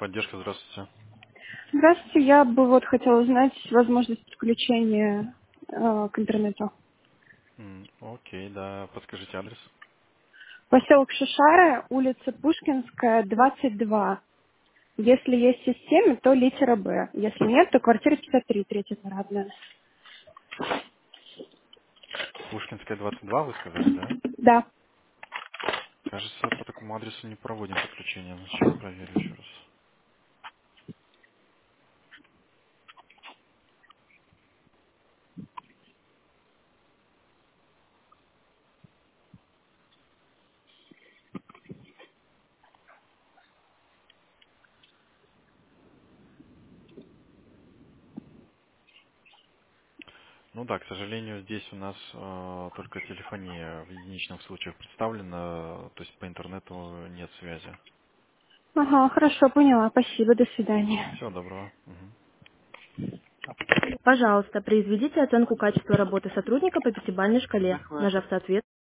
Поддержка, здравствуйте. Здравствуйте, я бы вот хотела узнать возможность подключения к интернету. Окей, да, подскажите адрес. Поселок Шишары, улица Пушкинская, 22. Если есть в системе, то литера Б. Если нет, то квартира 53, третья парадная. Пушкинская, 22, вы сказали, да? Да. Кажется, по такому адресу не проводим подключение. Ну, сейчас проверю еще раз. Ну да, к сожалению, здесь у нас только телефония в единичных случаях представлена, то есть по интернету нет связи. Ага, хорошо, поняла. Спасибо, до свидания. Всего доброго. Мгм. Пожалуйста, произведите оценку качества работы сотрудника по пятибалльной шкале, нажав соответствующий